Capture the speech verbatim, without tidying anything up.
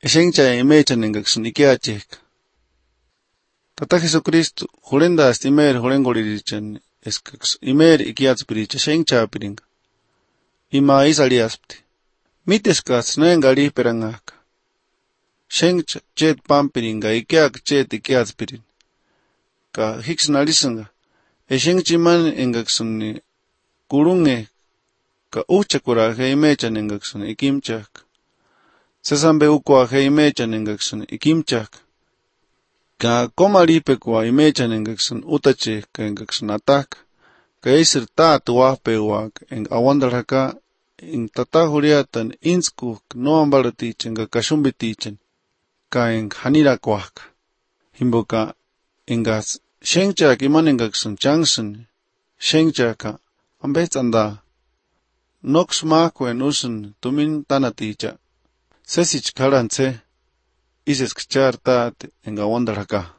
Eshencha imechan engaksun ikiachek. Tata Jesucristo, jurenda hasta imer jurengolirichan, eskaks imer ikiatspiricha shencha piringa. Ima isaliaspti. Miteskas nengali perangaka. Shencha chet pampiringa ikiak chet ikiatspirin. Ka hiksnalisanga. Eshenchiman engaksun kurunge. Ka uchakura he imechan engaksun ikimchak. Sesambe ukwa he imechan engaksun ikimchak. Ka komalipe kwa imechan engaksun utache ka engaksun atak. Ka isir ta tuwape wak eng awandaraka eng tatahuriatan inskuk noambaratichan ka kashumbitichan. Ka eng hanirakwak. Himboka engas shengchak iman engaksun changsun. Shengchaka ambets anda. Nox makwen usun tumin tanaticha. Sesich karantse. Ises kchar taat enga wandaraka.